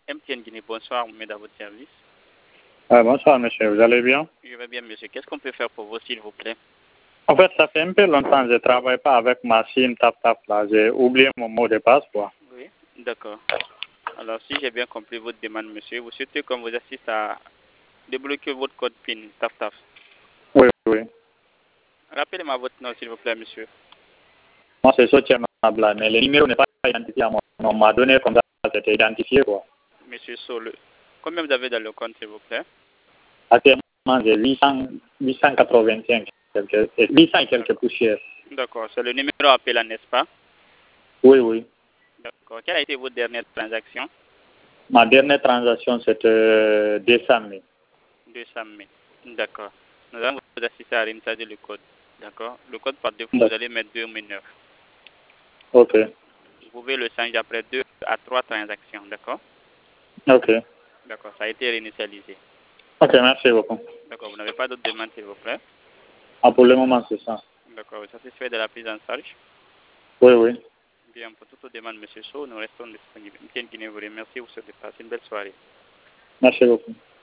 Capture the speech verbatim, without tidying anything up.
M T N Guinée, bonsoir, on met à votre service. Ah, bonsoir, monsieur, vous allez bien? Je vais bien, monsieur. Qu'est-ce qu'on peut faire pour vous, s'il vous plaît? En fait, ça fait un peu longtemps que je ne travaille pas avec ma SIM TapTap là. J'ai oublié mon mot de passe, quoi. Oui, d'accord. Alors, si j'ai bien compris votre demande, monsieur, vous souhaitez qu'on vous assiste à débloquer votre code PIN TapTap. Oui, oui. Rappelez-moi votre nom, s'il vous plaît, monsieur. Moi, c'est Sotia Mabla, mais le numéro n'est pas identifié à moi. On m'a donné comme ça, c'était identifié, quoi. Monsieur Sole. Combien vous avez dans le compte, s'il vous plaît? Actuellement, j'ai huit cents, huit cent quatre-vingt-cinq, quelques, huit cents et quelques poussières. D'accord, c'est le numéro appelant, n'est-ce pas? Oui, oui. D'accord. Quelle a été votre dernière transaction? Ma dernière transaction, c'était deux cent mille. deux cent mille. D'accord. Nous allons vous assister à réinstaller le code. D'accord. Le code par défaut, vous allez mettre deux mille neuf. Ok. Vous pouvez le changer après deux à trois transactions. D'accord. Ok. D'accord. Ça a été réinitialisé. Ok, merci beaucoup. D'accord. Vous n'avez pas d'autres demandes, s'il vous plaît? Ah, pour le moment, c'est ça. D'accord. Vous êtes satisfait de la prise en charge? Oui, oui. Bien, pour toute demande, M. Sow, nous restons disponibles. M T N Guinée vous remercie. Vous souhaite de passer une belle soirée. Merci beaucoup.